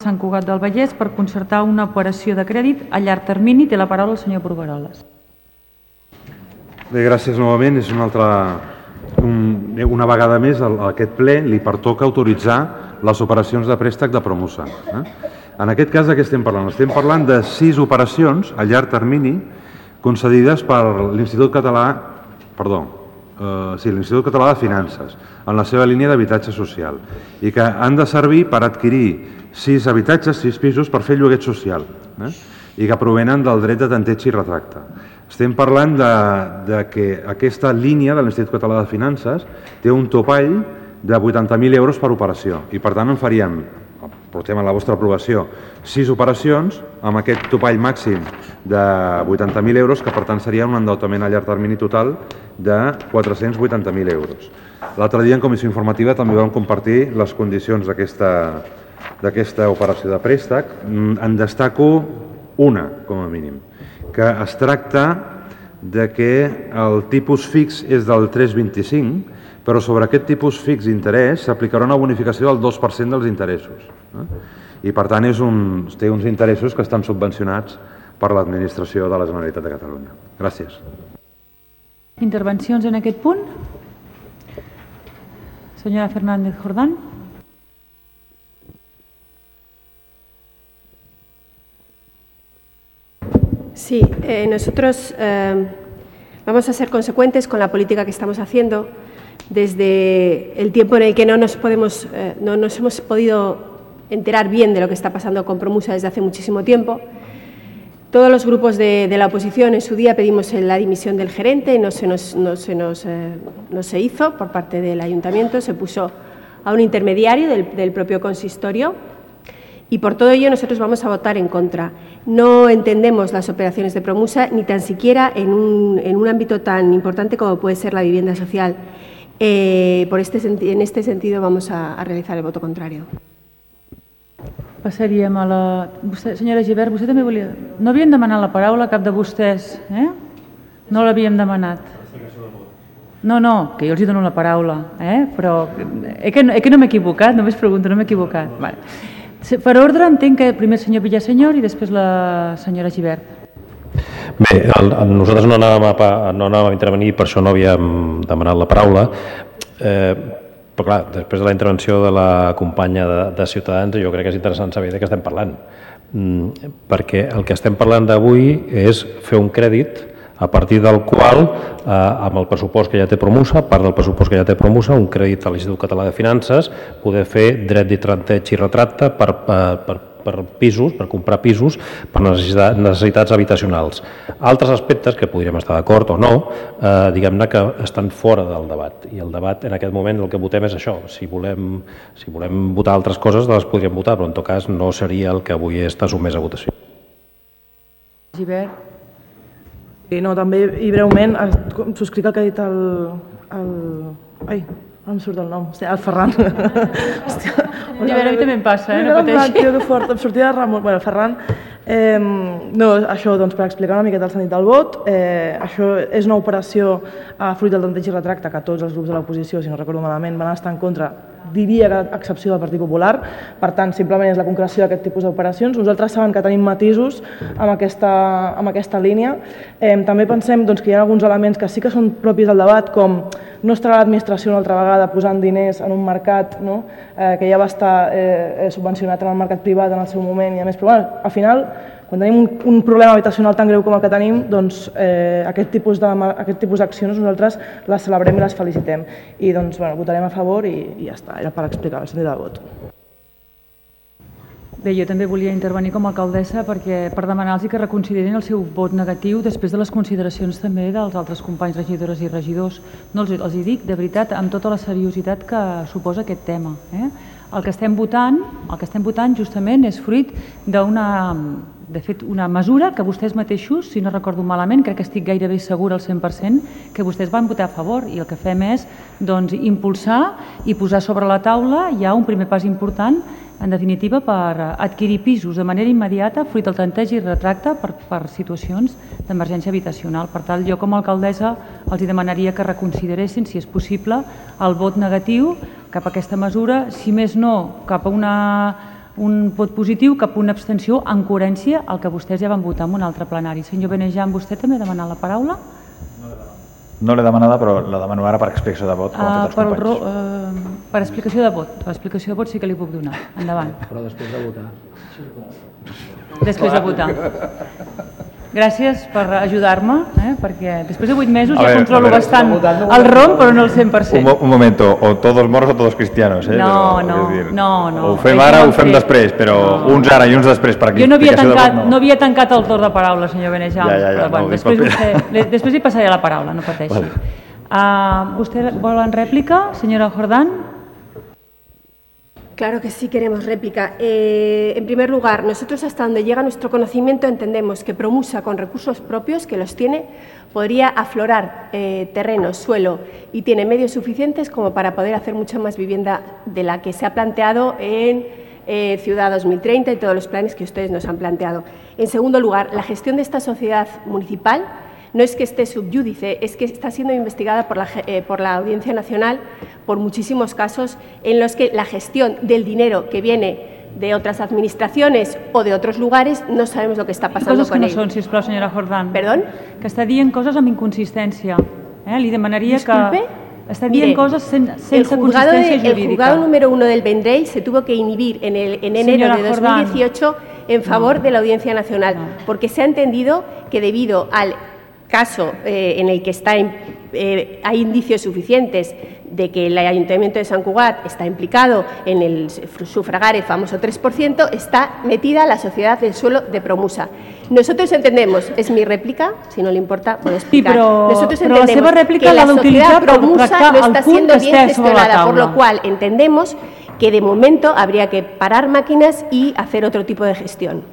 Sant Cugat del Vallès per concertar una operació de crèdit a llarg termini. Té la paraula el senyor Brugueroles. Bé, gràcies novament. És una vegada més a aquest ple li pertoca autoritzar les operacions de préstec de Promusa. En aquest cas de què estem parlant? Estem parlant de 6 operacions a llarg termini concedides per l'Institut Català de Finances en la seva línia d'habitatge social i que han de servir per adquirir 6 habitatges, 6 pisos per fer lloguer social i que provenen del dret de tanteig i retracte. Estem parlant de que aquesta línia de l'Institut Català de Finances té un topall de 80.000 euros per operació i per tant en faríem, portem a la vostra aprovació, 6 operacions amb aquest topall màxim de 80.000 euros que per tant seria un endeutament a llarg termini total de 480.000 euros. L'altre dia en comissió informativa també vam compartir les condicions d'aquesta operació de préstec. En destaco una, com a mínim, que es tracta de que el tipus fix és del 3,25, però sobre aquest tipus fix d'interès s'aplicarà una bonificació del 2% dels interessos. I per tant té uns interessos que estan subvencionats per l'administració de la Generalitat de Catalunya. Gràcies. Intervencions en aquest punt? Senyora Fernández Jordán. Sí, nosotros vamos a ser consecuentes con la política que estamos haciendo desde el tiempo en el que no nos hemos podido enterar bien de lo que está pasando con Promusa desde hace muchísimo tiempo. Todos los grupos de la oposición en su día pedimos la dimisión del gerente, no se hizo por parte del ayuntamiento, se puso a un intermediario del propio consistorio y por todo ello nosotros vamos a votar en contra. No entendemos las operaciones de Promusa ni tan siquiera en un ámbito tan importante como puede ser la vivienda social. En este sentido vamos a realizar el voto contrario. Passaríem a la... Senyora Gibert, vostè també volia... No havíem demanat la paraula cap de vostès, eh? No l'havíem demanat. No, que jo els dono la paraula, però que no m'he equivocat, només pregunto, no m'he equivocat. Per ordre entenc que primer el senyor Villasenyor i després la senyora Gibert. Bé, nosaltres no anàvem a intervenir, per això no havíem demanat la paraula, però clar, després de la intervenció de la companya de Ciutadans jo crec que és interessant saber de què estem parlant, perquè el que estem parlant d'avui és fer un crèdit a partir del qual, amb el pressupost que ja té Promusa, part del pressupost que ja té Promusa, un crèdit a l'Institut Català de Finances, poder fer dret de tanteig i retracte per pisos, per comprar pisos per necessitats habitacionals. Altres aspectes que podríem estar d'acord o no, diguem-ne que estan fora del debat. I el debat en aquest moment el que votem és això. Si volem votar altres coses, les podríem votar, però en tot cas no seria el que avui està sotmès a votació. Gibert. No, també i breument subscric el que ha dit no em surt el nom, el Ferran. A mi també em passa, no pateixi. Que fort, em sortia de Ramon. Bueno, Ferran, no, això per explicar una miqueta el sentit del vot, això és una operació fruit del tanteig i retracte que tots els grups de l'oposició, si no recordo malament, van estar en contra, diria que a excepció del Partit Popular. Per tant, simplement és la concreció d'aquest tipus d'operacions. Nosaltres sabem que tenim matisos amb aquesta línia. També pensem que hi ha alguns elements que sí que són propis del debat, com no estarà l'administració una altra vegada posant diners en un mercat que ja va estar subvencionat en el mercat privat en el seu moment i a més, però al final, quan tenim un problema habitacional tan greu com el que tenim, doncs aquest tipus d'accions nosaltres les celebrem i les felicitem. I votarem a favor i ja està, era per explicar el sentit del vot. Bé, jo també volia intervenir com a alcaldessa per demanar-los que reconsiderin el seu vot negatiu després de les consideracions també dels altres companys regidores i regidors. No els hi dic, de veritat, amb tota la seriositat que suposa aquest tema. El que estem votant justament és fruit d'una mesura que vostès mateixos, si no recordo malament, crec que estic gairebé segura al 100%, que vostès van votar a favor i el que fem és impulsar i posar sobre la taula ja un primer pas important en definitiva, per adquirir pisos de manera immediata fruit del tanteig i retracte per situacions d'emergència habitacional. Per tant, jo com a alcaldessa els demanaria que reconsideressin, si és possible, el vot negatiu cap a aquesta mesura, si més no, cap a un vot positiu cap a una abstenció en coherència al que vostès ja van votar en un altre plenari. Senyor Benejam, vostè també ha demanat la paraula? No l'he demanada, però la demano ara per explicació de vot, com han fet els companys. Per explicació de vot. L'explicació de vot sí que li puc donar. Endavant. Però després de votar. Després de votar. Gràcies per ajudar-me, perquè després de 8 mesos ja controlo bastant el ROM, però no el 100%. Un momento, o todos moros o todos cristianos. No. Ho fem ara o ho fem després, però uns ara i uns després. Jo no havia tancat el torn de paraula, senyor Benejam. Després li passaré la paraula, no pateixi. ¿Vostè vol en rèplica, senyora Jordán? Claro que sí queremos réplica. En primer lugar, nosotros hasta donde llega nuestro conocimiento entendemos que Promusa, con recursos propios, que los tiene, podría aflorar terreno, suelo y tiene medios suficientes como para poder hacer mucha más vivienda de la que se ha planteado en Ciudad 2030 y todos los planes que ustedes nos han planteado. En segundo lugar, la gestión de esta sociedad municipal no es que esté subyúdice, es que está siendo investigada por la Audiencia Nacional por muchísimos casos en los que la gestión del dinero que viene de otras administraciones o de otros lugares no sabemos lo que está pasando con ells. Coses que no són, sisplau, senyora Jordán. Perdón? Que està dient coses amb inconsistència. Li demanaria Disculpe. Que està dient coses sense consistència jurídica. El juzgado número 1 del Vendrell se tuvo que inhibir en enero de 2018 en favor de la Audiencia Nacional, porque se ha entendido que debido al caso en el que hay indicios suficientes de que el Ayuntamiento de Sant Cugat está implicado en el sufragar el famoso 3%, está metida la sociedad del suelo de Promusa. Nosotros entendemos, es mi réplica, si no le importa, puedo explicar. Nosotros entendemos que la sociedad Promusa no está siendo bien gestionada, por lo cual entendemos que de momento habría que parar máquinas y hacer otro tipo de gestión.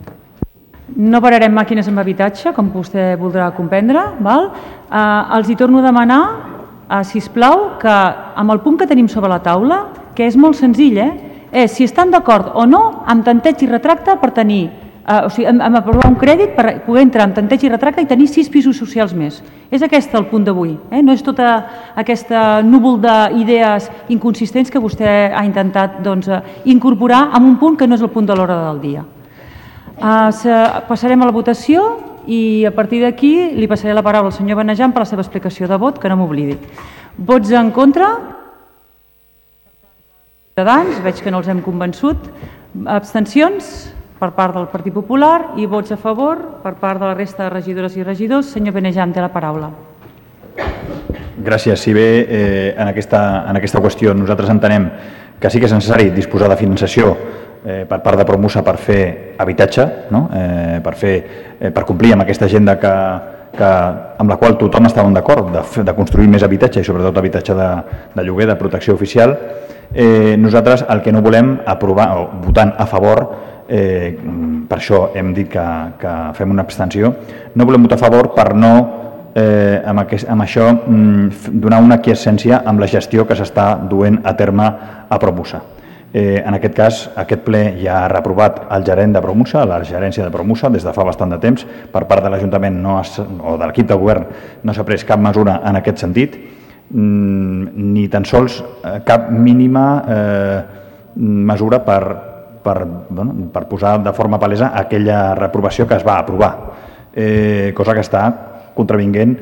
No pararem màquines amb habitatge, com vostè voldrà comprendre. Els hi torno a demanar, sisplau, que amb el punt que tenim sobre la taula, que és molt senzill, és si estan d'acord o no amb tanteig i retracte per tenir, amb aprovar un crèdit per poder entrar en tanteig i retracte i tenir 6 pisos socials més. És aquest el punt d'avui, no és tota aquesta núvol d'idees inconsistents que vostè ha intentat incorporar en un punt que no és el punt de l'hora del dia. Passarem a la votació i a partir d'aquí li passaré la paraula al senyor Benejam per la seva explicació de vot, que no m'oblidi. Vots en contra? Ciutadans, veig que no els hem convençut. Abstencions per part del Partit Popular i vots a favor per part de la resta de regidores i regidors. Senyor Benejam, té la paraula. Gràcies. Si bé en aquesta qüestió nosaltres entenem que sí que és necessari disposar de finançació per part de Promusa per fer habitatge, per complir amb aquesta agenda amb la qual tothom estàvem d'acord, de construir més habitatge i sobretot habitatge de lloguer, de protecció oficial. Nosaltres el que no volem aprovar o votant a favor, per això hem dit que fem una abstenció, no volem votar a favor per no amb això donar una aquiescència amb la gestió que s'està duent a terme a Promusa. En aquest cas, aquest ple ja ha reprovat el gerent de Promusa, la gerència de Promusa, des de fa bastant de temps. Per part de l'Ajuntament o de l'equip de govern no s'ha pres cap mesura en aquest sentit, ni tan sols cap mínima mesura per posar de forma palesa aquella reprovació que es va aprovar, cosa que està contravinguent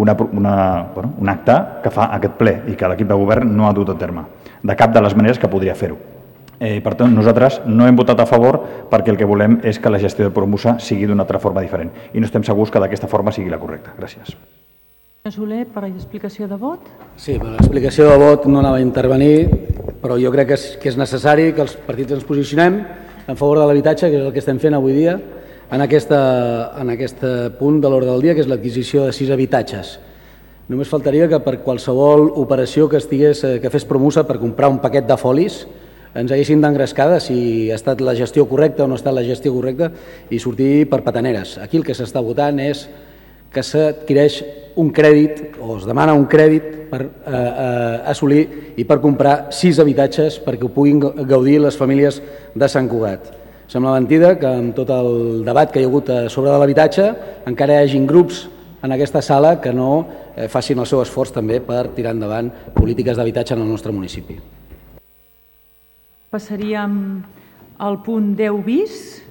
un acte que fa aquest ple i que l'equip de govern no ha dut a terme, de cap de les maneres que podria fer-ho. Per tant, nosaltres no hem votat a favor perquè el que volem és que la gestió de Promusa sigui d'una altra forma diferent i no estem segurs que d'aquesta forma sigui la correcta. Gràcies. Senyor Soler, per l'explicació de vot. Sí, per l'explicació de vot no anava a intervenir, però jo crec que és necessari que els partits ens posicionem en favor de l'habitatge, que és el que estem fent avui dia, en aquest punt de l'ordre del dia, que és l'adquisició de 6 habitatges. Només faltaria que per qualsevol operació que fes Promusa per comprar un paquet de folis ens haguessin d'engrescar de si ha estat la gestió correcta o no ha estat la gestió correcta i sortir per petaneres. Aquí el que s'està votant és que s'adquireix un crèdit o es demana un crèdit per assolir i per comprar 6 habitatges perquè ho puguin gaudir les famílies de Sant Cugat. Sembla mentida que amb tot el debat que hi ha hagut sobre l'habitatge encara hi hagin grups en aquesta sala que no facin el seu esforç també per tirar endavant polítiques d'habitatge en el nostre municipi. Passaríem el punt 10 bis,